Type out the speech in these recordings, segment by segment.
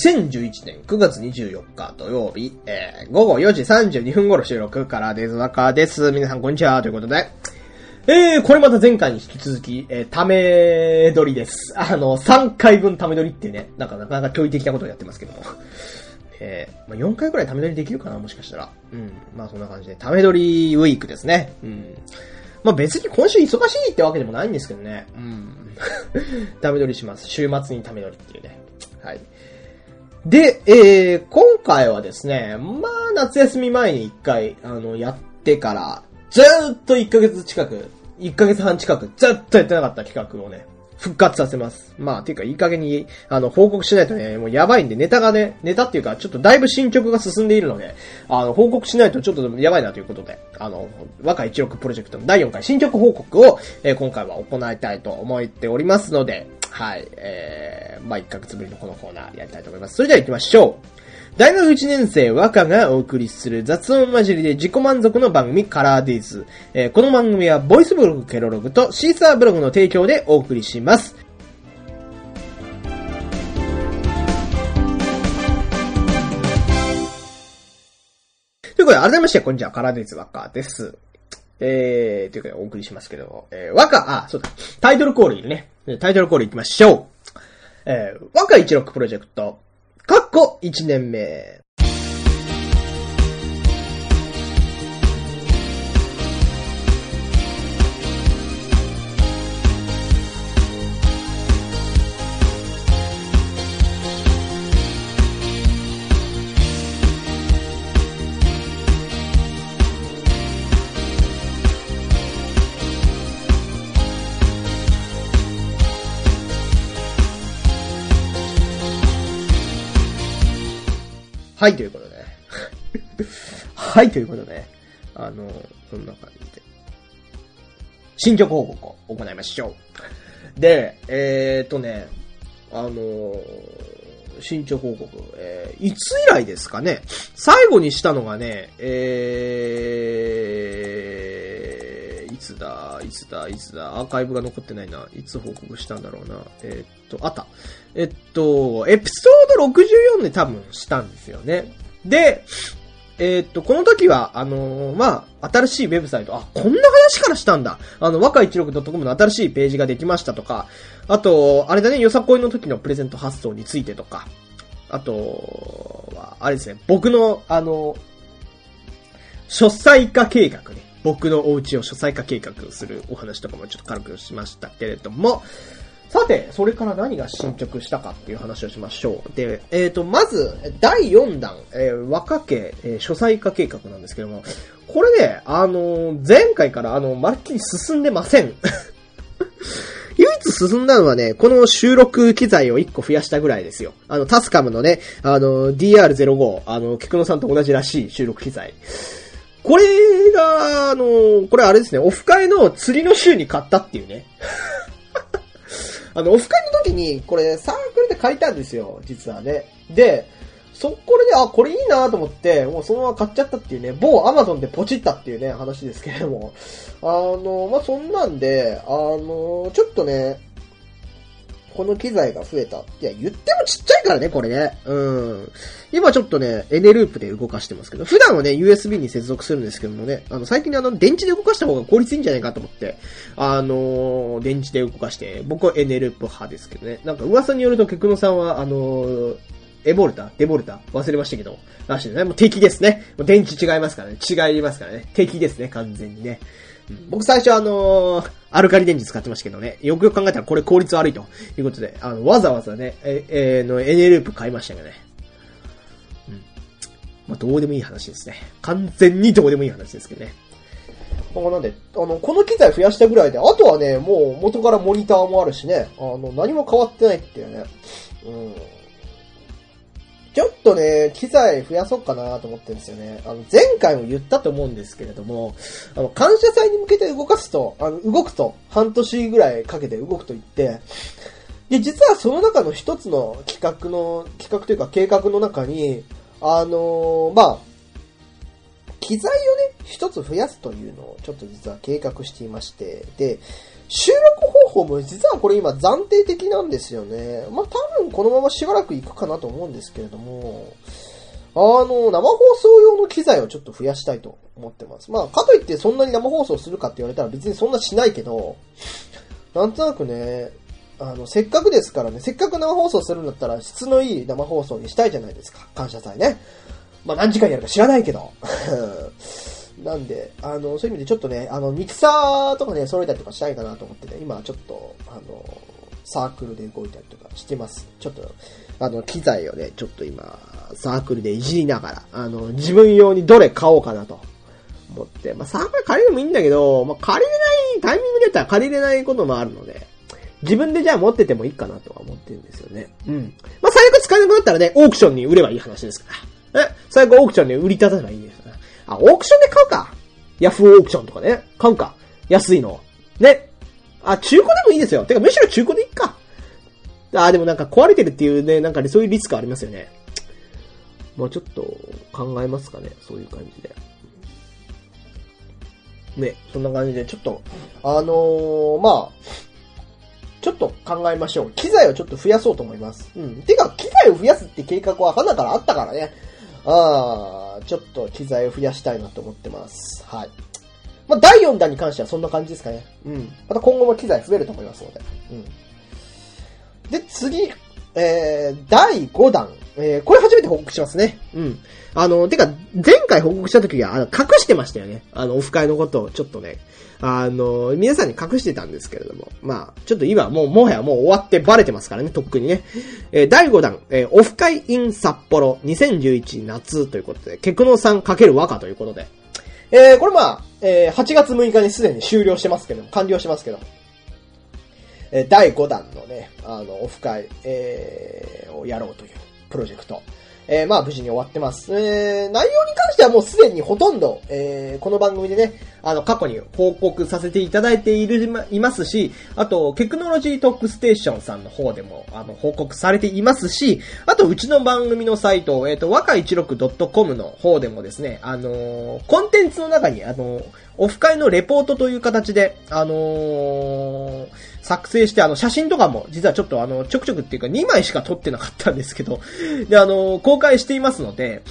2011年9月24日土曜日、午後4時32分頃収録からです。中です。皆さんこんにちは。ということで、これまた前回に引き続き、ため撮りです。3回分ため撮りっていうね、なかなか驚異的なことをやってますけども。4回くらいため撮りできるかな、もしかしたら。まあそんな感じで、ため撮りウィークですね。まあ別に今週忙しいってわけでもないんですけどね。ため撮りします。週末にため撮りっていうね。はい。で、今回はですね、まあ夏休み前に1回、やってから、ずーっと1ヶ月半近く、ずっとやってなかった企画をね、復活させます。まあ、ていうか、いい加減に、報告しないとね、もうやばいんで、ネタっていうか、ちょっとだいぶ進捗が進んでいるので、報告しないとちょっとやばいなということで、若16プロジェクトの第4回進捗報告を、今回は行いたいと思っておりますので、はい、まあ、1ヶ月ぶりのこのコーナーやりたいと思います。それでは行きましょう。大学1年生和歌がお送りする雑音混じりで自己満足の番組カラーディーズ。この番組はボイスブログケロログとシーサーブログの提供でお送りします。ということで、改めまして、こんにちは、カラーディーズ和歌です。というか、お送りしますけど、和歌、そうだ、タイトルコールいるね。タイトルコールいきましょう。和歌16プロジェクト。1年目。はい、ということで。はい、ということで。そんな感じで。進捗報告を行いましょう。で、進捗報告。いつ以来ですかね。最後にしたのがね、いつだ、アーカイブが残ってないな。いつ報告したんだろうな。あった。エピソード64で多分したんですよね。で、この時は、まあ、新しいウェブサイト、こんな話からしたんだ。若 16.com の新しいページができましたとか、あと、あれだね、よさこいの時のプレゼント発送についてとか、あとは、あれですね、僕の、書斎化計画ね。僕のお家を書斎化計画するお話とかもちょっと軽くしましたけれども、さて、それから何が進捗したかっていう話をしましょう。で、まず、第4弾、若家、書斎化計画なんですけども、これね、前回からまるっきり進んでません。唯一進んだのはね、この収録機材を1個増やしたぐらいですよ。タスカムのね、DR05、ケクノさんと同じらしい収録機材。これが、これあれですね、オフ会の釣りの週に買ったっていうね。オフ会の時に、これサークルで借りたんですよ、実はね。で、これで、これいいなと思って、もうそのまま買っちゃったっていうね、某アマゾンでポチったっていうね、話ですけれども。まあ、そんなんで、ちょっとね、この機材が増えた。いや、言ってもちっちゃいからね、これね。今ちょっとね、エネループで動かしてますけど、普段はね、USB に接続するんですけどもね、最近電池で動かした方が効率いいんじゃないかと思って、電池で動かして、僕はエネループ派ですけどね。なんか噂によると、ケクノさんは、デボルタ忘れましたけど、らしいね。もう敵ですね。もう電池違いますからね。違いますからね。敵ですね、完全にね。僕最初アルカリ電池使ってましたけどね、よくよく考えたらこれ効率悪いということで、わざわざね、エネループ買いましたけどね。まあ、どうでもいい話ですね。完全にどうでもいい話ですけどね。なんで、この機材増やしたぐらいで、あとはね、もう元からモニターもあるしね、何も変わってないっていうね。ちょっとね、機材増やそうかなと思ってるんですよね。前回も言ったと思うんですけれども、感謝祭に向けて動くと、半年ぐらいかけて動くと言って、で、実はその中の一つの企画というか計画の中に、まあ、機材をね、一つ増やすというのをちょっと実は計画していまして、で、収録方方も実はこれ今暫定的なんですよね。まあ、多分このまましばらく行くかなと思うんですけれども、生放送用の機材をちょっと増やしたいと思ってます。まあ、かといってそんなに生放送するかって言われたら別にそんなしないけど、なんとなくね、せっかくですからね、せっかく生放送するんだったら質のいい生放送にしたいじゃないですか。感謝祭ね。まあ、何時間やるか知らないけど。なんで、そういう意味でちょっとね、ミキサーとかね、揃えたりとかしたいかなと思ってね、今ちょっと、サークルで動いたりとかしてます。ちょっと、機材をね、ちょっと今、サークルでいじりながら、自分用にどれ買おうかなと思って。まあ、サークル借りるのもいいんだけど、まあ、借りれない、タイミングでやったら借りれないこともあるので、自分でじゃあ持っててもいいかなとは思ってるんですよね。うん。まあ、最悪使えなくなったらね、オークションに売ればいい話ですから。最悪オークションに売り立たせばいいんですから。オークションで買うか。ヤフーオークションとかね。買うか。安いの。ね。中古でもいいですよ。てかむしろ中古でいいか。でもなんか壊れてるっていうね、なんかね、そういうリスクありますよね。まあちょっと考えますかね。そういう感じで。ね。そんな感じで、ちょっと、まあ、ちょっと考えましょう。機材をちょっと増やそうと思います。うん。てか、機材を増やすって計画は花からあったからね。ちょっと機材を増やしたいなと思ってます。はい。まあ、第4弾に関してはそんな感じですかね。うん。また今後も機材増えると思いますので。うん。で、次、第5弾。これ初めて報告しますね。うん。てか、前回報告した時は、隠してましたよね。オフ会のことをちょっとね、皆さんに隠してたんですけれども。まあ、ちょっと今もはやもう終わってバレてますからね、とっくにね。第5弾、オフ会 in 札幌2011夏ということで、ケクノさん×和歌ということで。これまあ、8月6日にすでに終了してますけど、完了してますけど。第5弾のね、オフ会、をやろうというプロジェクト。まあ無事に終わってます。内容に関してはもうすでにほとんど、この番組でね、過去に報告させていただいていますし、あと、テクノロジートックステーションさんの方でも、報告されていますし、あと、うちの番組のサイト、わか 16.com の方でもですね、コンテンツの中に、オフ会のレポートという形で、作成して、写真とかも、実はちょっとちょくちょくっていうか2枚しか撮ってなかったんですけど、で、公開していますので、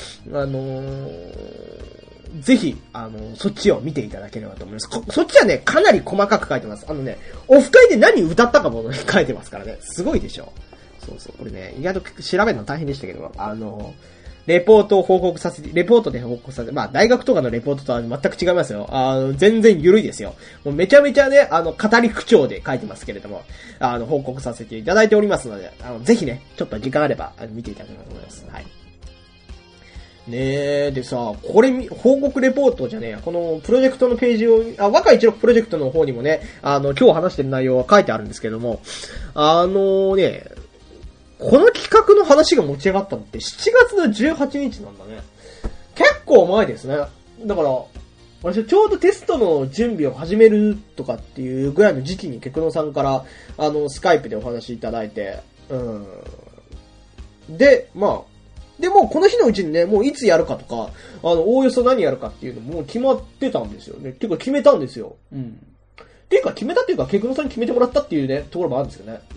ぜひ、そっちを見ていただければと思います。そっちはね、かなり細かく書いてます。オフ会で何歌ったかも書いてますからね。すごいでしょ。そうそう。これね、意外と調べるの大変でしたけど、レポートで報告させて、まあ、大学とかのレポートとは全く違いますよ。全然緩いですよ。もうめちゃめちゃね、語り口調で書いてますけれども、報告させていただいておりますので、ぜひね、ちょっと時間あれば、見ていただければと思います。はい。ねえ、でさ、これ、報告レポートじゃねえや、このプロジェクトのページを、若16プロジェクトの方にもね、今日話してる内容は書いてあるんですけども、ね、この企画の話が持ち上がったのって7月の18日なんだね。結構前ですね。だから、私ちょうどテストの準備を始めるとかっていうぐらいの時期にケクノさんから、スカイプでお話いただいて、で、まあ、でもこの日のうちにね、もういつやるかとか、おおよそ何やるかっていうのもう決まってたんですよね。ていうか決めたんですよ。うん。っていうか決めたっていうか、ケクノさんに決めてもらったっていうね、ところもあるんですよね。うん。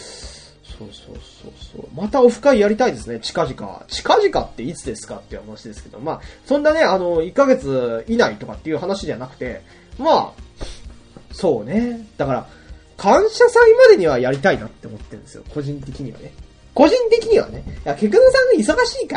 そう。またオフ会やりたいですね、近々。近々っていつですかっていう話ですけど、まあ、そんなね、1ヶ月以内とかっていう話じゃなくて、まあ、そうね。だから、感謝祭までにはやりたいなって思ってるんですよ、個人的にはね。個人的にはね。いや、ケクノさんが忙しいから、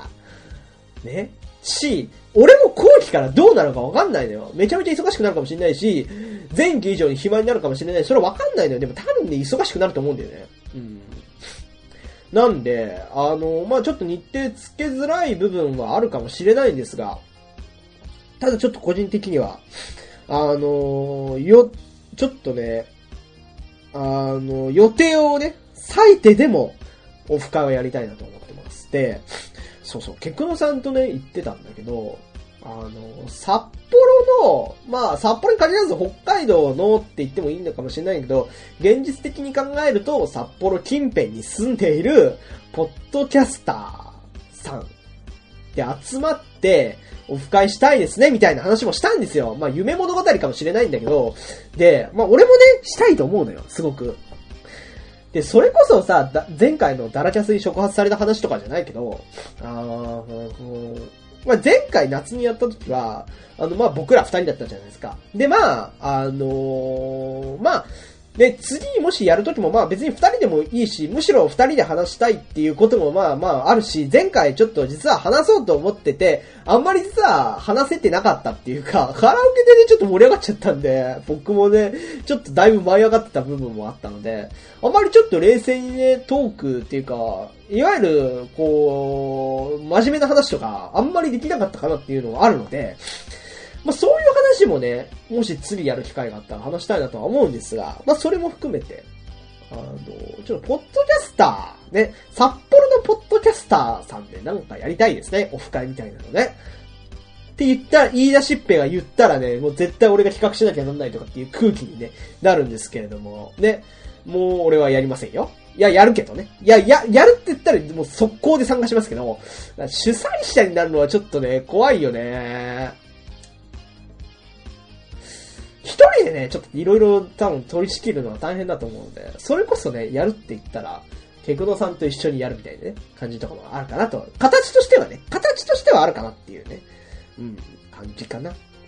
ね。俺も後期からどうなるかわかんないのよ。めちゃめちゃ忙しくなるかもしれないし、前期以上に暇になるかもしれないし、それはわかんないのよ。でも多分ね、忙しくなると思うんだよね。うん。なんで、まあちょっと日程つけづらい部分はあるかもしれないんですが、ただちょっと個人的には、ちょっとね、予定をね、割いてでも、オフ会をやりたいなと思ってます。で、そう、ケクノさんとね、言ってたんだけど、札幌の、まあ、札幌に限らず北海道のって言ってもいいのかもしれないけど、現実的に考えると、札幌近辺に住んでいる、ポッドキャスターさんで集まって、オフ会したいですね、みたいな話もしたんですよ。まあ、夢物語かもしれないんだけど、で、まあ、俺もね、したいと思うのよ、すごく。で、それこそさ、前回のダラキャスに触発された話とかじゃないけど、まあ、前回夏にやった時は、まあ、僕ら二人だったじゃないですか。で、まあ、まあ、で、次もしやるときもまあ別に二人でもいいし、むしろ二人で話したいっていうこともまあまああるし、前回ちょっと実は話そうと思ってて、あんまり実は話せてなかったっていうか、カラオケでねちょっと盛り上がっちゃったんで、僕もね、ちょっとだいぶ舞い上がってた部分もあったので、あんまりちょっと冷静にね、トークっていうか、いわゆる、こう、真面目な話とか、あんまりできなかったかなっていうのはあるので、まあそういう話もね、もし次やる機会があったら話したいなとは思うんですが、まあそれも含めて、ちょっとポッドキャスター、ね、札幌のポッドキャスターさんでなんかやりたいですね、オフ会みたいなのね。って言い出しっぺが言ったらね、もう絶対俺が企画しなきゃなんないとかっていう空気にね、なるんですけれども、ね、もう俺はやりませんよ。いや、やるけどね。やるって言ったらもう速攻で参加しますけど、主催者になるのはちょっとね、怖いよね。一人でね、ちょっといろいろ多分取り仕切るのは大変だと思うので、それこそね、やるって言ったら、ケクノさんと一緒にやるみたいなね、感じとかもあるかなと。形としてはあるかなっていうね、感じかな。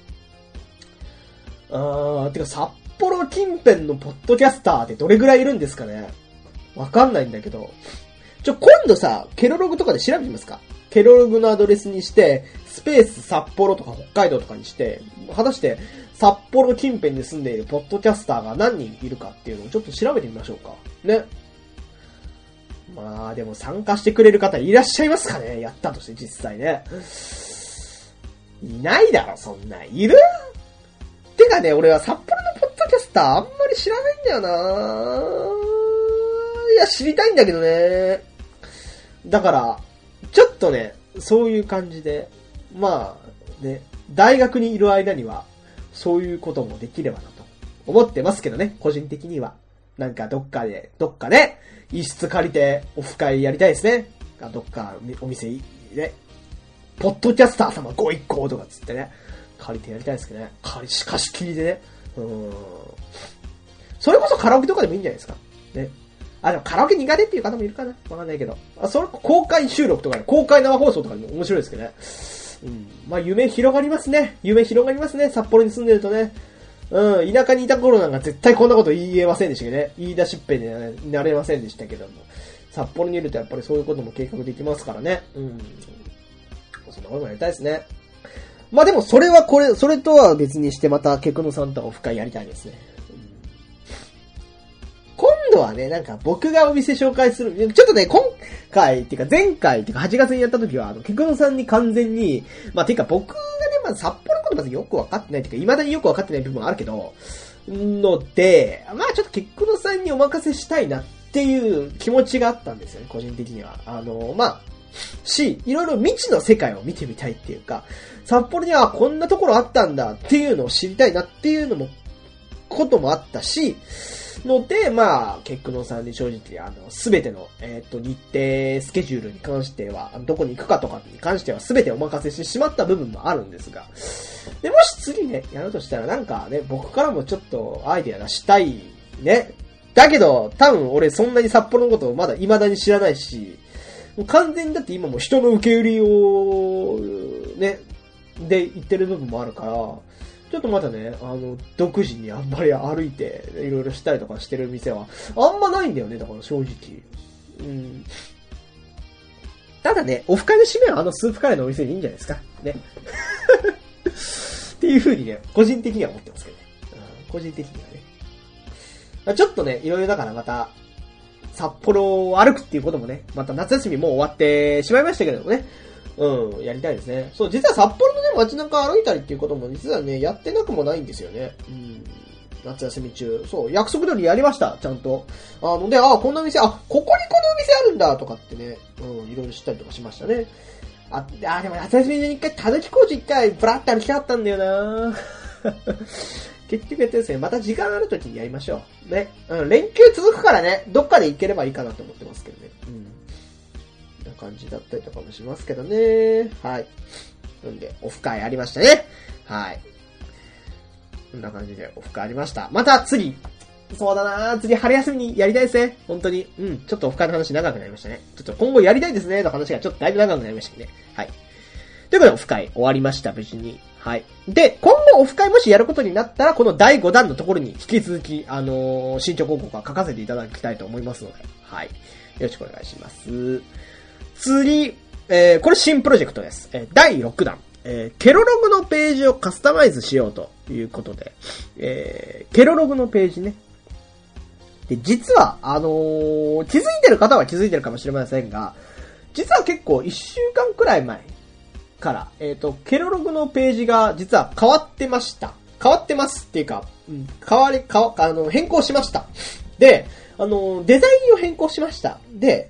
てか札幌近辺のポッドキャスターってどれぐらいいるんですかね。わかんないんだけど。今度さ、ケロログとかで調べてみますか。ケロログのアドレスにして、スペース札幌とか北海道とかにして、果たして札幌近辺に住んでいるポッドキャスターが何人いるかっていうのをちょっと調べてみましょうか。ね。まあでも参加してくれる方いらっしゃいますかね、やったとして実際ね。いないだろ、そんな。いる？てかね、俺は札幌のポッドキャスターあんまり知らないんだよないや、知りたいんだけどね。だから、ちょっとね、そういう感じで、まあ、ね、大学にいる間には、そういうこともできればなと思ってますけどね、個人的には。なんかどっかで、一室借りてオフ会やりたいですね。どっかお店で、ポッドキャスター様ご一行とかつってね、借りてやりたいですけどね。貸し切りでね。それこそカラオケとかでもいいんじゃないですか。ね。でもカラオケ苦手っていう方もいるかなわかんないけど。それ公開収録とかね、公開生放送とかでも面白いですけどね。まあ夢広がりますね。札幌に住んでるとね。田舎にいた頃なんか絶対こんなこと言えませんでしたけどね。言い出しっぺになれませんでしたけども。札幌にいるとやっぱりそういうことも計画できますからね。そんなこともやりたいですね。まあでもそれとは別にしてまたケクノさんとオフ会やりたいですね。今度はね、なんか僕がお店紹介する、ちょっとね、今回っていうか前回っていうか8月にやった時はケクノさんに完全に、まあていうか僕がね、まず札幌のことまずよくわかってないっていうか、未だによくわかってない部分はあるけど、ので、まあちょっとケクノさんにお任せしたいなっていう気持ちがあったんですよね、個人的には。まあ、いろいろ未知の世界を見てみたいっていうか、札幌にはこんなところあったんだっていうのを知りたいなっていうのも、こともあったし、ので、まあ、ケクノさんに正直、すべての、日程、スケジュールに関しては、どこに行くかとかに関してはすべてお任せしてしまった部分もあるんですが、で、もし次ね、やるとしたらなんかね、僕からもちょっとアイデア出したいね。だけど、多分俺そんなに札幌のことをまだ未だに知らないし、もう完全にだって今も人の受け売りを、ね、で言ってる部分もあるから、ちょっとまだね、独自にあんまり歩いて、いろいろしたりとかしてる店は、あんまないんだよね、だから正直。ただね、オフ会の締めはスープカレーのお店でいいんじゃないですか。ね。っていう風にね、個人的には思ってますけどね。個人的にはね。ちょっとね、いろいろだからまた、札幌を歩くっていうこともね、また夏休みもう終わってしまいましたけれどもね。やりたいですね。そう、実は札幌のね、街中歩いたりっていうことも実はね、やってなくもないんですよね。夏休み中。そう、約束通りやりました、ちゃんと。こんなお店、ここにこのお店あるんだ、とかってね、いろいろ知ったりとかしましたね。でも夏休みに一回、たぬき工事一回、ブラッと歩きたかったんだよな結局やってですね、また時間ある時にやりましょう。ね。連休続くからね、どっかで行ければいいかなと思ってますけどね。 な感じだったりとかもしますけどね。はい。なんで、オフ会ありましたね。はい。こんな感じでオフ会ありました。また次、そうだな次春休みにやりたいですね。本当に。ちょっとオフ会の話長くなりましたね。ちょっと今後やりたいですねの話がちょっとだいぶ長くなりましたね。はい。ということでオフ会終わりました、無事に。はい。で、今後オフ会もしやることになったら、この第5弾のところに引き続き、進捗報告は書かせていただきたいと思いますので、はい。よろしくお願いします。次、これ新プロジェクトです。第6弾。ケロログのページをカスタマイズしようということで、ケロログのページね。で、実は、気づいてる方は気づいてるかもしれませんが、実は結構1週間くらい前から、ケロログのページが実は変わってました。変わってますっていうか、変更しました。で、デザインを変更しました。で、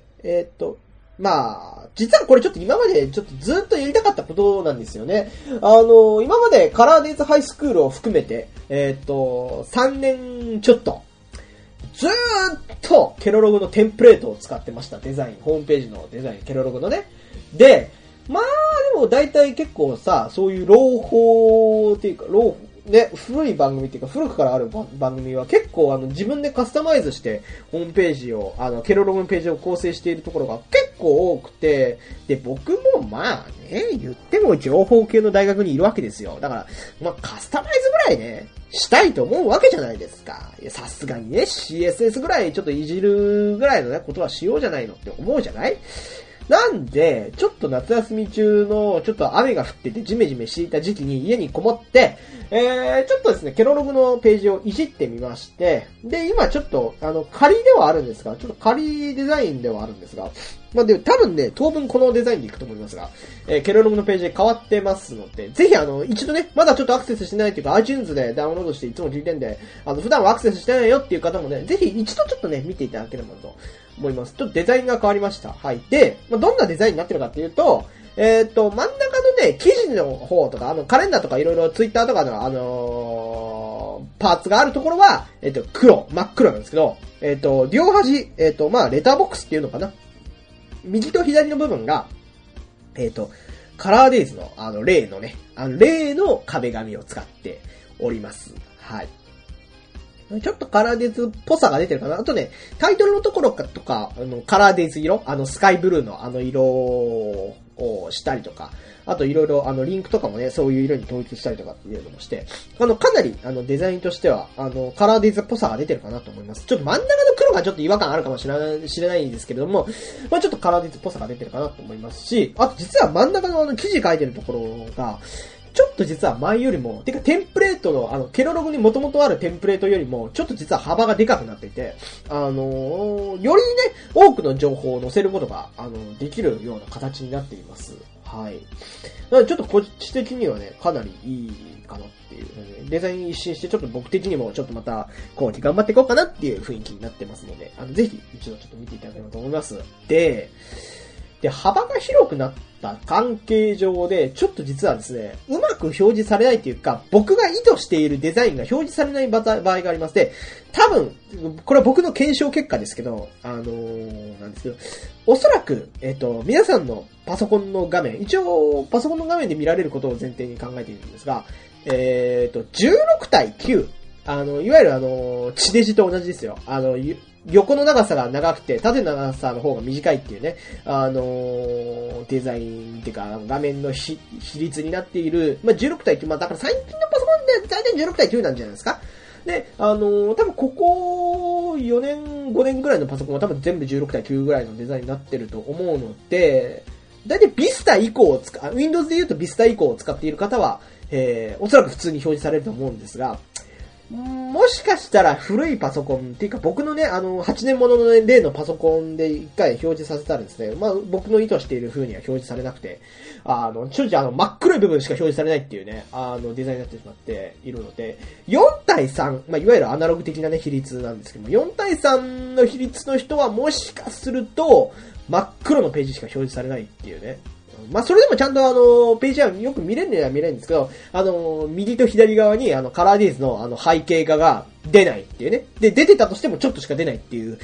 実はこれちょっと今までちょっとずっとやりたかったことなんですよね。今までカラーデイズハイスクールを含めて、3年ちょっと、ずーっとケロログのテンプレートを使ってました。デザイン、ホームページのデザイン、ケロログのね。で、でも大体結構さ、そういう朗報っていうか、古い番組っていうか、古くからある番組は結構自分でカスタマイズして、ホームページを、ケロログのページを構成しているところが結構多くて、で、僕も言っても情報系の大学にいるわけですよ。だから、カスタマイズぐらいね、したいと思うわけじゃないですか。さすがにね、CSS ぐらいちょっといじるぐらいのね、ことはしようじゃないのって思うじゃない？なんで、ちょっと夏休み中の、ちょっと雨が降っててジメジメしていた時期に家にこもって、ちょっとですね、ケロログのページをいじってみまして、で、今ちょっと、仮ではあるんですが、ちょっと仮デザインではあるんですが、で、多分ね、当分このデザインでいくと思いますが、ケロログのページ変わってますので、ぜひ一度ね、まだちょっとアクセスしてないというか、iTunes でダウンロードしていつも聞いてんで、普段はアクセスしてないよっていう方もね、ぜひ一度ちょっとね、見ていただければと思います。ちょっとデザインが変わりました。はい。で、どんなデザインになってるかっていうと、真ん中のね、記事の方とか、カレンダーとかいろいろツイッターとかの、パーツがあるところは、真っ黒なんですけど、両端、レターボックスっていうのかな。右と左の部分が、カラーデイズの、例のね、例の壁紙を使っております。はい。ちょっとカラーデイズっぽさが出てるかな。あとね、タイトルのところとか、カラーデイズ色、スカイブルーの色をしたりとか、あといろいろリンクとかもね、そういう色に統一したりとかっていうのもして、かなりデザインとしては、カラーデイズっぽさが出てるかなと思います。ちょっと真ん中の黒がちょっと違和感あるかもしれないんですけれども、ちょっとカラーデイズっぽさが出てるかなと思いますし、あと実は真ん中の記事書いてるところが、ちょっと実は前よりも、テンプレートの、ケロログに元々あるテンプレートよりも、ちょっと実は幅がでかくなっていて、よりね、多くの情報を載せることが、できるような形になっています。はい。なのでちょっと個人的にはね、かなりいいかなっていう、デザイン一新して、ちょっと僕的にもちょっとまた、今期頑張っていこうかなっていう雰囲気になってますので、ぜひ一度ちょっと見ていただければと思います。で、幅が広くなった関係上で、ちょっと実はですね、うまく表示されないというか、僕が意図しているデザインが表示されない場合がありまして、多分、これは僕の検証結果ですけど、なんですけど、おそらく、皆さんのパソコンの画面、一応、パソコンの画面で見られることを前提に考えているんですが、16対9、いわゆる地デジと同じですよ。横の長さが長くて、縦の長さの方が短いっていうね、デザインっていうか、画面の比率になっている、16対9、だから最近のパソコンで大体16対9なんじゃないですか。で、多分ここ4年、5年ぐらいのパソコンは多分全部16対9ぐらいのデザインになってると思うので、大体 Vista 以降をWindows で言うと Vista 以降を使っている方は、おそらく普通に表示されると思うんですが、もしかしたら古いパソコンっていうか僕のね、8年ものの例のパソコンで一回表示させたらですね、僕の意図している風には表示されなくて、正直真っ黒い部分しか表示されないっていうね、デザインになってしまっているので、4対3、いわゆるアナログ的なね、比率なんですけども、4対3の比率の人はもしかすると、真っ黒のページしか表示されないっていうね。それでもちゃんとページはよく見れるには見れるんですけど、右と左側にカラーデイズの背景画が出ないっていうね。で、出てたとしてもちょっとしか出ないっていう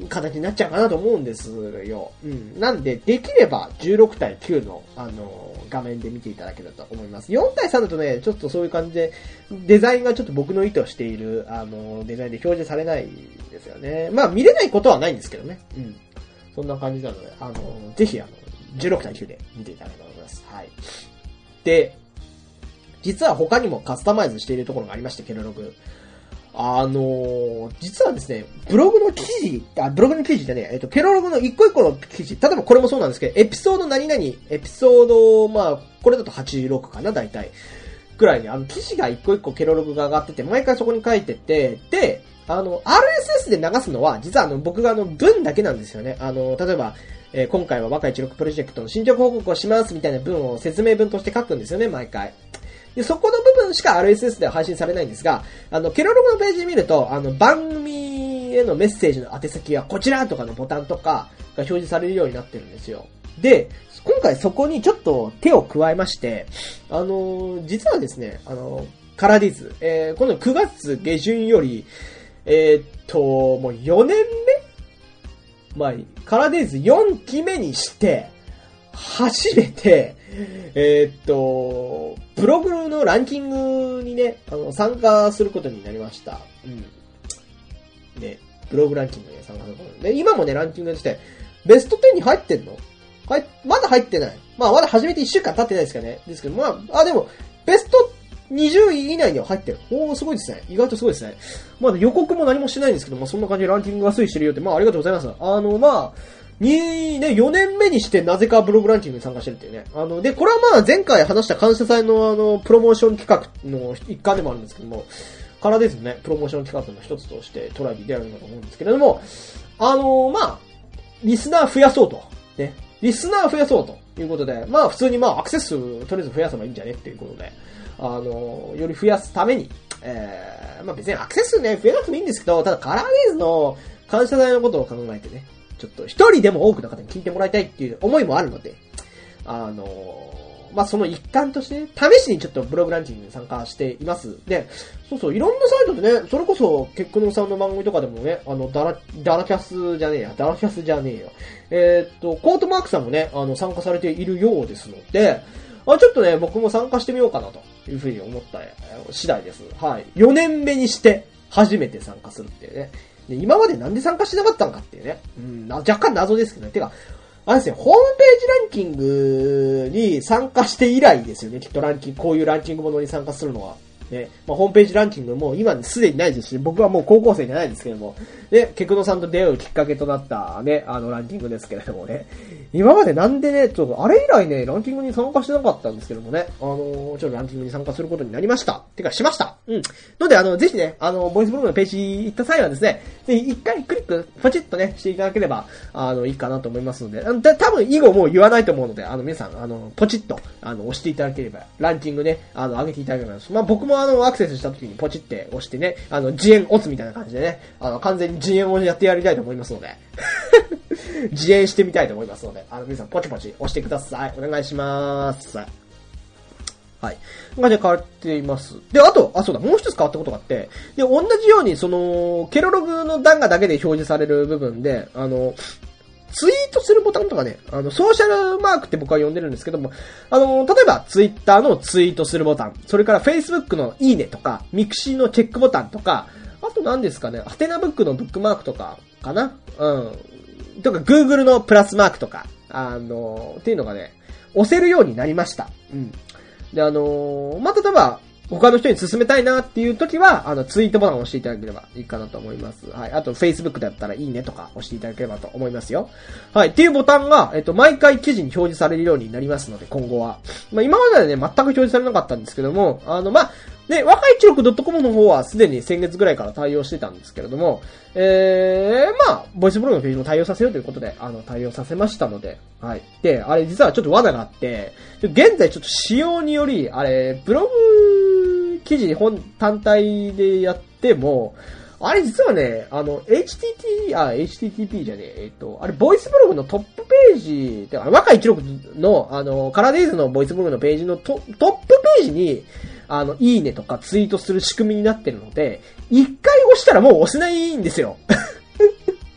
形になっちゃうかなと思うんですよ。なんで、できれば16対9の、画面で見ていただけると思います。4対3だとね、ちょっとそういう感じで、デザインがちょっと僕の意図している、デザインで表示されないですよね。まあ、見れないことはないんですけどね。そんな感じなので、ぜひ、16対9で見ていただければと思います。はい。で、実は他にもカスタマイズしているところがありまして、ケロログ。実はですね、ブログの記事じゃねえ、ケロログの一個一個の記事、例えばこれもそうなんですけど、エピソード何々、エピソード、まあ、これだと86かな、大体。くらいに、記事が一個一個ケロログが上がってて、毎回そこに書いてて、で、RSS で流すのは、実は僕が文だけなんですよね。例えば、今回は若い16プロジェクトの進捗報告をしますみたいな文を説明文として書くんですよね、毎回。で、そこの部分しか RSS では配信されないんですが、ケロログのページ見ると、番組へのメッセージの宛先はこちらとかのボタンとかが表示されるようになってるんですよ。で、今回そこにちょっと手を加えまして、実はですね、カラディズ、この9月下旬より、もう4年目まあ、カラディズ4期目にして、初めて、ブログのランキングにね、参加することになりました。ね、ブログランキングに参加することで、今もね、ランキングとして、ベスト10に入ってんの？まだ入ってない。まあ、まだ始めて1週間経ってないですけどね。ですけど、まあ、でも、ベスト20位以内には入ってる。すごいですね。意外とすごいですね。まだ予告も何もしてないんですけども、そんな感じでランキングが推移してるよって、まあ、ありがとうございます。4年目にしてなぜかブログランキングに参加してるっていうね。で、これはまあ前回話した感謝祭のプロモーション企画の一環でもあるんですけども、からですね、プロモーション企画の一つとしてトライビでやるんだと思うんですけれども、まあ、リスナー増やそうと。ね。リスナー増やそうということで、まあ普通にまあアクセス数とりあえず増やせばいいんじゃねっていうことで、より増やすために、まあ別にアクセス数ね、増えなくてもいいんですけど、ただカラーレイズの感謝祭のことを考えてね、ちょっと一人でも多くの方に聞いてもらいたいっていう思いもあるので、まあ、その一環としてね、試しにちょっとブログランキングに参加しています。で、そう、いろんなサイトでね、それこそ、ケックノさんの番組とかでもね、ダラキャスじゃねえよ。コートマークさんもね、参加されているようですので、ちょっとね、僕も参加してみようかなというふうに思った次第です。はい。4年目にして、初めて参加するっていうね。で、今までなんで参加しなかったのかっていうね。若干謎ですけどね。てか、あれですね、ホームページランキングに参加して以来ですよね。きっとこういうランキングものに参加するのは。ね、まあ、ホームページランキングも今すでにないですし、僕はもう高校生じゃないですけども、ね、ケクノさんと出会うきっかけとなったね、ランキングですけれどもね、今までなんでね、ちょっとあれ以来ね、ランキングに参加してなかったんですけどもね、ちょっとランキングに参加することになりました。てか、しました。ので、ぜひね、ボイスブログのページ行った際はですね、ぜひ一回クリック、ポチッとね、していただければ、いいかなと思いますので、多分以後もう言わないと思うので、皆さん、ポチッと、押していただければ、ランキングね、上げていただければ、まあ、僕もアクセスした時にポチって押してね、自演押すみたいな感じでね、完全に自演をやってやりたいと思いますので、自演してみたいと思いますので、皆さんポチポチ押してください。お願いします。はい。こんな感じで変わっています。で、あと、そうだ、もう一つ変わったことがあって、で、同じように、ケロログの段がだけで表示される部分で、ツイートするボタンとかね、ソーシャルマークって僕は呼んでるんですけども、例えば、ツイッターのツイートするボタン、それから Facebook のいいねとか、ミクシーのチェックボタンとか、あと何ですかね、ハテナブックのブックマークとか、かな？とか、Google のプラスマークとか、っていうのがね、押せるようになりました。で、まあ、例えば、他の人に勧めたいなっていう時は、ツイートボタンを押していただければいいかなと思います。はい。あと、Facebook だったらいいねとか押していただければと思いますよ。はい。っていうボタンが、毎回記事に表示されるようになりますので、今後は。まあ、今まではね、全く表示されなかったんですけども、まあ、ね、若い16.com の方はすでに先月ぐらいから対応してたんですけれども、まあ、ボイスブログのページも対応させようということで、対応させましたので、はい。で、あれ実はちょっと罠があって、現在ちょっと仕様により、あれ、ブログ記事単体でやっても、あれ実はね、HTTP じゃねえ、あれ、ボイスブログのトップページ、若い16の、カラデイズのボイスブログのページのトップページに、いいねとかツイートする仕組みになってるので、一回押したらもう押せないんですよ。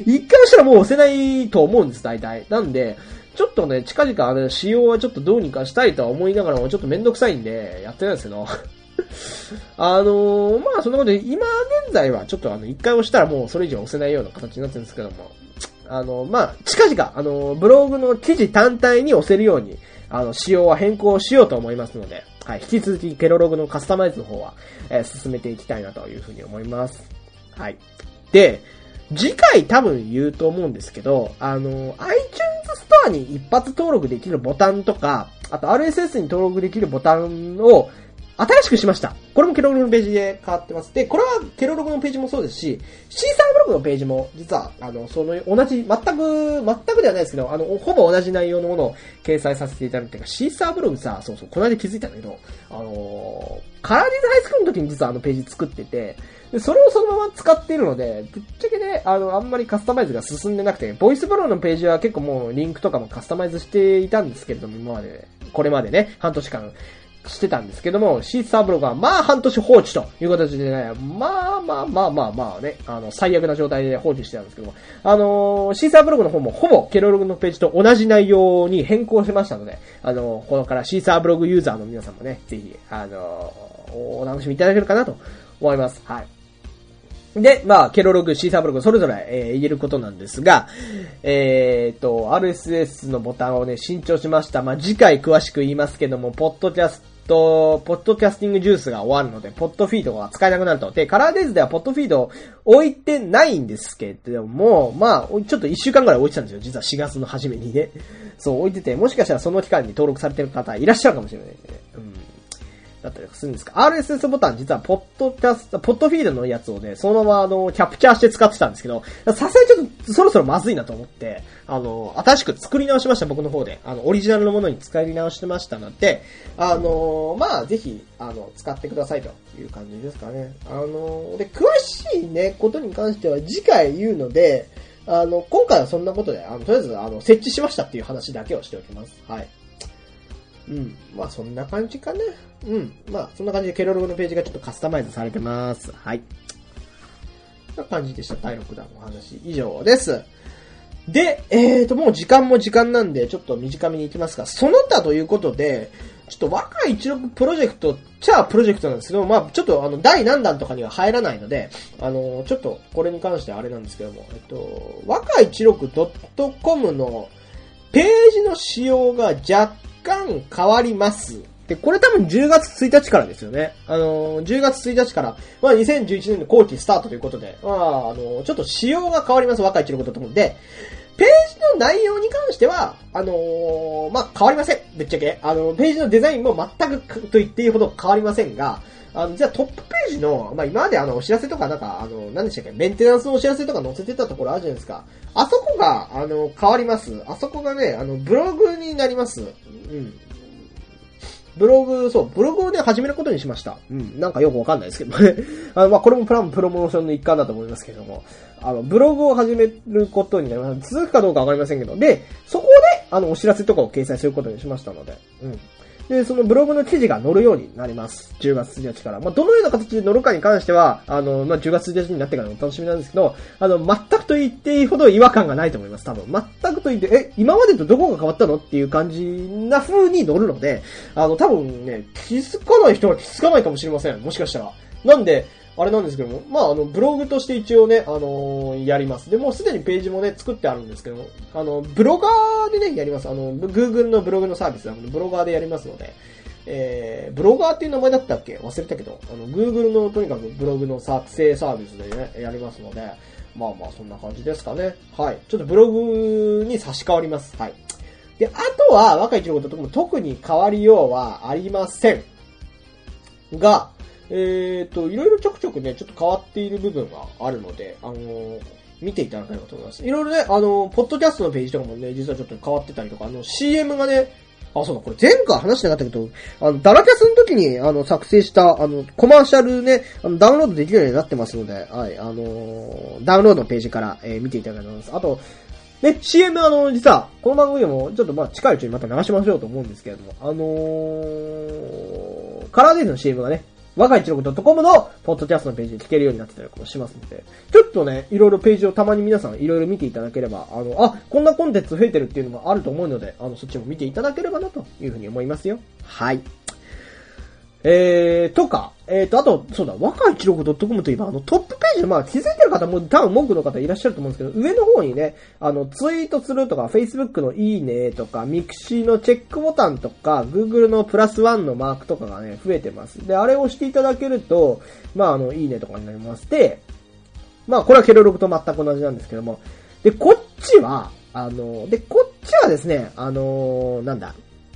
一回押したらもう押せないと思うんです、大体。なんで、ちょっとね、近々仕様はちょっとどうにかしたいとは思いながらも、ちょっとめんどくさいんで、やってないんですけど。まあそんなことで、今現在はちょっと一回押したらもうそれ以上押せないような形になってるんですけども、まあ、近々、ブログの記事単体に押せるように、仕様は変更しようと思いますので、はい、引き続きケロログのカスタマイズの方は、進めていきたいなというふうに思います。はい。で、次回多分言うと思うんですけど、iTunes ストアに一発登録できるボタンとか、あと RSS に登録できるボタンを新しくしました。これもケロログのページで変わってます。で、これはケロログのページもそうですし、シーサーブログのページも実は、その同じ、全くではないですけど、ほぼ同じ内容のものを掲載させていただいて、シーサーブログさ、そう、この間気づいたんだけど、カラーディズハイスクールの時に実はページ作ってて、で、それをそのまま使っているので、ぶっちゃけね、あんまりカスタマイズが進んでなくて、ボイスブログのページは結構もうリンクとかもカスタマイズしていたんですけれども、今まで、これまでね、半年間してたんですけども、シーサーブログはまあ半年放置という形でね、まあね、最悪な状態で放置してたんですけども、シーサーブログの方もほぼケロログのページと同じ内容に変更しましたので、これからシーサーブログユーザーの皆さんもね、ぜひ、お楽しみいただけるかなと思います。はい。で、まあ、ケロログ、シーサーブログ、それぞれ、言えることなんですが、RSS のボタンをね、新調しました。まあ、次回詳しく言いますけども、ポッドキャスティングジュースが終わるので、ポッドフィードが使えなくなると。で、カラーデイズではポッドフィードを置いてないんですけども、まあ、ちょっと1週間ぐらい置いてたんですよ。実は4月の初めにね。そう、置いてて、もしかしたらその期間に登録されてる方いらっしゃるかもしれないですね。だったりするんですか。RSS ボタン実はポッドフィードのやつをね、そのままキャプチャーして使ってたんですけど、さすがにちょっとそろそろまずいなと思って、新しく作り直しました、僕の方で。オリジナルのものに使い直してましたので、まあ、ぜひ、使ってくださいという感じですかね。で、詳しいね、ことに関しては次回言うので、今回はそんなことで、とりあえず、設置しましたっていう話だけをしておきます。はい。まあそんな感じかな。まあそんな感じでケロログのページがちょっとカスタマイズされてます。はい。こんな感じでした。第6弾のお話以上です。で、もう時間も時間なんでちょっと短めに行きますが、その他ということで、ちょっと若い16プロジェクトプロジェクトなんですけど、まあちょっと第何弾とかには入らないので、ちょっとこれに関してはあれなんですけども、若い16.com のページの仕様が若干変わります。で、これ多分10月1日からですよね。10月1日から、まあ2011年の後期スタートということで、まあちょっと仕様が変わります。若い16とともに。で、ページの内容に関しては、まあ変わりません。ぶっちゃけ。ページのデザインも全くと言っていいほど変わりませんが、じゃあトップページの、まあ今までお知らせとかなんか、何でしたっけ、メンテナンスのお知らせとか載せてたところあるじゃないですか。あそこが、変わります。あそこがね、ブログになります。ブログをね、始めることにしました。なんかよくわかんないですけどね。まあこれもプロモーションの一環だと思いますけども、ブログを始めることになります。続くかどうかわかりませんけど、で、そこで、お知らせとかを掲載することにしましたので、で、そのブログの記事が載るようになります。10月1日から。まあ、どのような形で載るかに関しては、まあ、10月1日になってからのお楽しみなんですけど、全くと言っていいほど違和感がないと思います、多分。全くと言って、今までとどこが変わったのっていう感じな風に載るので、多分ね、気づかない人は気づかないかもしれません。もしかしたら。なんで、あれなんですけども、まあ、ブログとして一応ね、やります。で、もうすでにページもね、作ってあるんですけども、ブロガーでね、やります。Google のブログのサービスなので、ブロガーでやりますので、ブロガーっていう名前だったっけ忘れたけど、Google のとにかくブログの作成サービスでね、やりますので、まあまあ、そんな感じですかね。はい。ちょっとブログに差し替わります。はい。で、あとは、若い16とも特に変わりようはありません。が、いろいろちょくちょくね、ちょっと変わっている部分があるので、見ていただければと思います。いろいろね、ポッドキャストのページとかもね、実はちょっと変わってたりとか、CM がね、そうだ、これ前回話してなかったけど、ダラキャスの時に、作成した、コマーシャルね、ダウンロードできるようになってますので、はい、ダウンロードのページから、見ていただければと思います。あと、ね、CM 実は、この番組でも、ちょっとまあ、近いうちにまた流しましょうと思うんですけれども、カラーデイズの CM がね、 若い16.com のポッドキャストのページで聞けるようになってたりもしますので、ちょっとね、いろいろページをたまに皆さんいろいろ見ていただければ、こんなコンテンツ増えてるっていうのもあると思うので、そっちも見ていただければなというふうに思いますよ。はい。とか、あと、そうだ、若い16.com といえば、トップページ、まあ、気づいてる方も多分文句の方いらっしゃると思うんですけど、上の方にね、ツイートするとか、Facebook のいいねとか、ミクシーのチェックボタンとか、Google のプラス1のマークとかがね、増えてます。で、あれを押していただけると、まあ、いいねとかになりまして、まあ、これはケロログと全く同じなんですけども、で、こっちはですね、なんだ、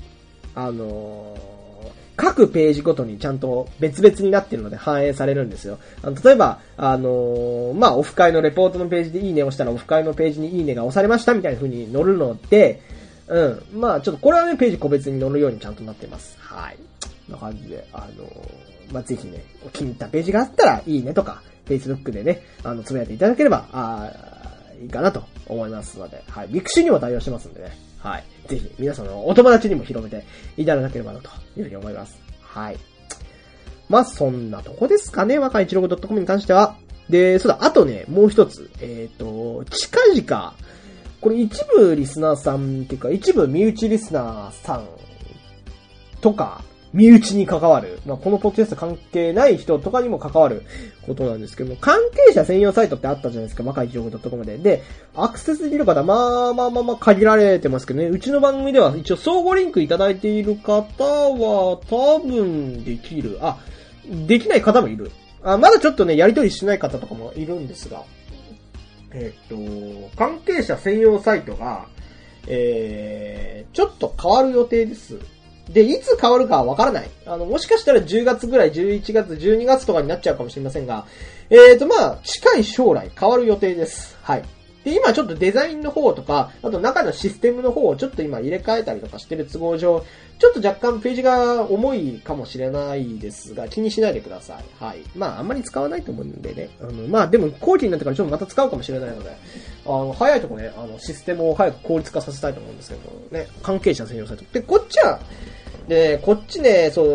各ページごとにちゃんと別々になっているので反映されるんですよ。例えば、まあ、オフ会のレポートのページでいいねを押したらオフ会のページにいいねが押されましたみたいな風に載るので、まあ、ちょっとこれはね、ページ個別に載るようにちゃんとなってます。はい。こんな感じで、まあ、ぜひね、気に入ったページがあったらいいねとか、Facebook でね、つぶやいていただければ、いいかなと思いますので、はい。ミクシーにも対応してますんでね。はい。ぜひ、皆さんのお友達にも広めていただければなというふうに思います。はい。まあ、そんなとこですかね、若い16.com に関しては。で、そうだ、あとね、もう一つ。近々、これ一部リスナーさんっていうか、一部身内リスナーさんとか、身内に関わる、まあ、このポッドキャスト関係ない人とかにも関わることなんですけども、関係者専用サイトってあったじゃないですか、若い16.comで。で、アクセスできる方、まあ、限られてますけどね、うちの番組では一応相互リンクいただいている方は、多分できる。できない方もいる。まだちょっとね、やり取りしない方とかもいるんですが、関係者専用サイトが、ちょっと変わる予定です。で、いつ変わるかはわからない。もしかしたら10月ぐらい、11月、12月とかになっちゃうかもしれませんが、まあ、近い将来変わる予定です。はい。で、今ちょっとデザインの方とか、あと中のシステムの方をちょっと今入れ替えたりとかしてる都合上、ちょっと若干ページが重いかもしれないですが、気にしないでください。はい。まあ、あんまり使わないと思うんでね。まあ、でも後期になってからちょっとまた使うかもしれないので、早いとこね、システムを早く効率化させたいと思うんですけど、ね、関係者専用サイト。で、こっちは、で、こっちね、そう、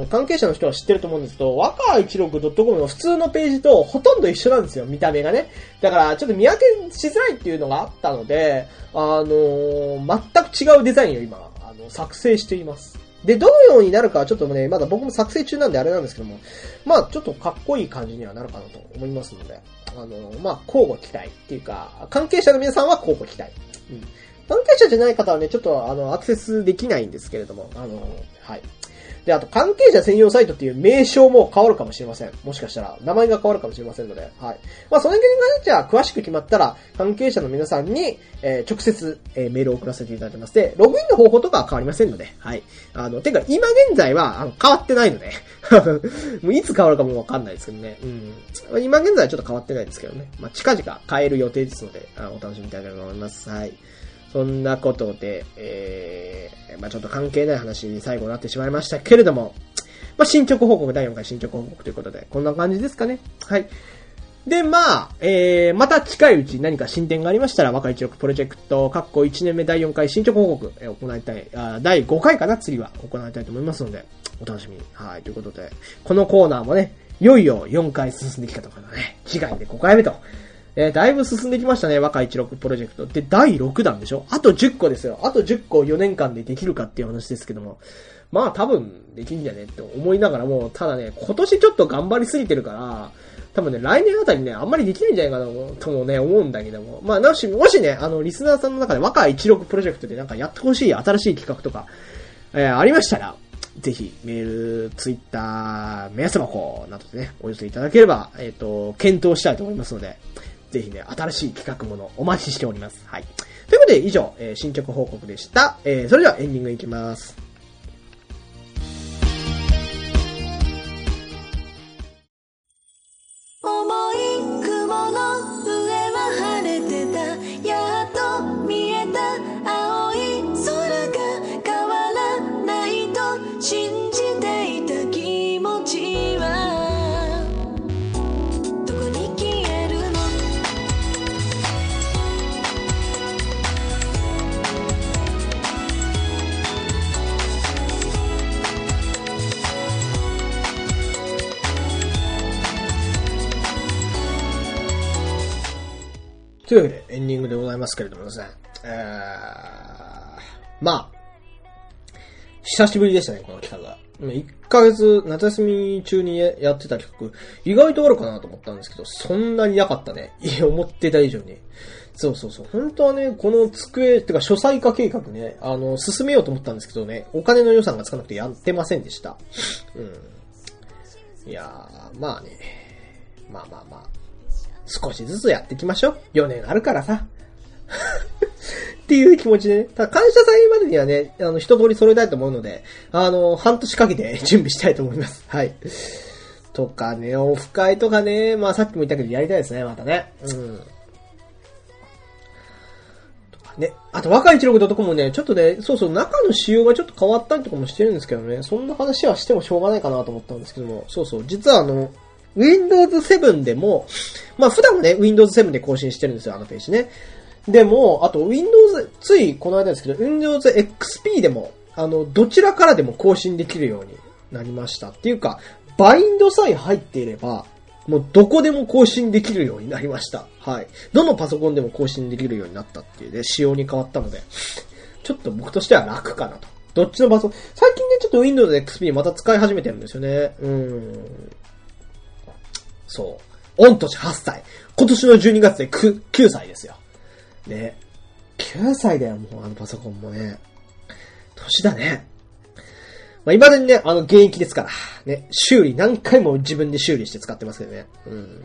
関係者の人は知ってると思うんですけど、若 16.com の普通のページとほとんど一緒なんですよ、見た目がね。だから、ちょっと見分けしづらいっていうのがあったので、全く違うデザインを今、作成しています。で、どのようになるかはちょっとね、まだ僕も作成中なんであれなんですけども、まあ、ちょっとかっこいい感じにはなるかなと思いますので、まあ、交互期待っていうか、関係者の皆さんは交互期待。うん。関係者じゃない方はね、ちょっとアクセスできないんですけれども、はい。で、あと関係者専用サイトっていう名称も変わるかもしれません。もしかしたら、名前が変わるかもしれませんので、はい。まあ、その辺に関しては詳しく決まったら、関係者の皆さんに、直接、メールを送らせていただきまして、ログインの方法とかは変わりませんので、はい。てか、今現在は、変わってないので、もういつ変わるかもわかんないですけどね。うん。今現在はちょっと変わってないですけどね。まあ、近々変える予定ですので、お楽しみいただければと思います。はい。そんなことで、まあちょっと関係ない話に最後になってしまいましたけれども、まあ進捗報告、第4回進捗報告ということで、こんな感じですかね。はい。で、まあ、また近いうちに何か進展がありましたら、若い16プロジェクト、1年目第4回進捗報告、行いたい、第5回かな、次は行いたいと思いますので、お楽しみに。はい、ということで、このコーナーもね、いよいよ4回進んできたとかね、次回で5回目と。だいぶ進んできましたね、若い16プロジェクト。で、第6弾でしょ？あと10個ですよ。あと10個4年間でできるかっていう話ですけども。まあ多分できんじゃねって思いながらも、ただね、今年ちょっと頑張りすぎてるから、多分ね、来年あたりね、あんまりできないんじゃないかなともね、思うんだけども。まあ、もしね、リスナーさんの中で若い16プロジェクトでなんかやってほしい新しい企画とか、ありましたら、ぜひ、メール、ツイッター、目安箱などでね、お寄せいただければ、検討したいと思いますので、ぜひね、新しい企画ものお待ちしております。はい。ということで、以上、進捗報告でした。それではエンディングいきます。 重い雲の上は晴れてた。やっと見えた青い空が変わらないと信じていた気持ちはどこに消えるの？ というわけで、エンディングでございますけれどもですね。まあ、久しぶりでしたね、この企画が。1ヶ月、夏休み中にやってた企画、意外とあるかなと思ったんですけど、そんなになかったね。思ってた以上に。そう。本当はね、この机、てか書斎化計画ね、進めようと思ったんですけどね、お金の予算がつかなくてやってませんでした。いやー、まあね。まあ。少しずつやっていきましょう。4年あるからさ。っていう気持ちでね。ただ感謝祭までにはね、一通り揃えたいと思うので、半年かけて準備したいと思います。はい。とかね、オフ会とかね、まあさっきも言ったけどやりたいですね、またね。とかね。あと、若い16.comもね、ちょっとね、中の仕様がちょっと変わったりとかもしてるんですけどね、そんな話はしてもしょうがないかなと思ったんですけども、実はWindows 7でも、まあ普段もね、Windows 7で更新してるんですよ、ページね。でも、あと Windows、ついこの間ですけど、Windows XP でも、どちらからでも更新できるようになりました。っていうか、バインドさえ入っていれば、もうどこでも更新できるようになりました。はい。どのパソコンでも更新できるようになったっていうね、仕様に変わったので、ちょっと僕としては楽かなと。どっちのパソコン、最近ね、ちょっと Windows XP また使い始めてるんですよね。そう。御年8歳。今年の12月で9歳ですよ。ね。9歳だよ、もうパソコンもね。年だね。まあ、未だにね、現役ですから。ね。何回も自分で修理して使ってますけどね。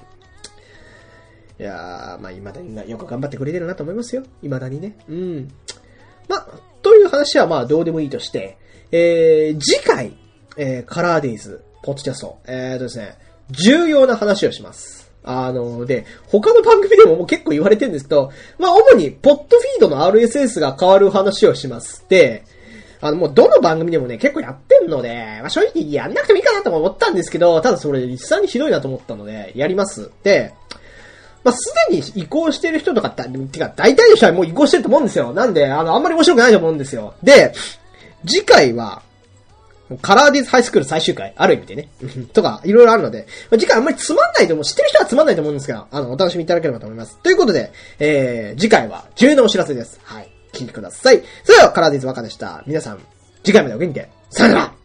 いやー、まあ、未だによく頑張ってくれてるなと思いますよ。未だにね。まあ、という話はまあ、どうでもいいとして、次回、カラーデイズ、ポッドキャスト、ですね、重要な話をします。で、他の番組でももう結構言われてるんですけど、まあ、主に、ポッドフィードの RSS が変わる話をします。で、もうどの番組でもね、結構やってんので、まあ、正直やんなくてもいいかなと思ったんですけど、ただそれ実際にひどいなと思ったので、やります。で、まあ、すでに移行してる人とかてか、大体の人はもう移行してると思うんですよ。なんで、あんまり面白くないと思うんですよ。で、次回は、カラーディーズハイスクール最終回、ある意味でね。とか、いろいろあるので、次回あんまりつまんないと思う。知ってる人はつまんないと思うんですが、お楽しみいただければと思います。ということで、次回は重要なお知らせです。はい。聞いてください。それでは、カラーディーズ若でした。皆さん、次回までお元気で。さよなら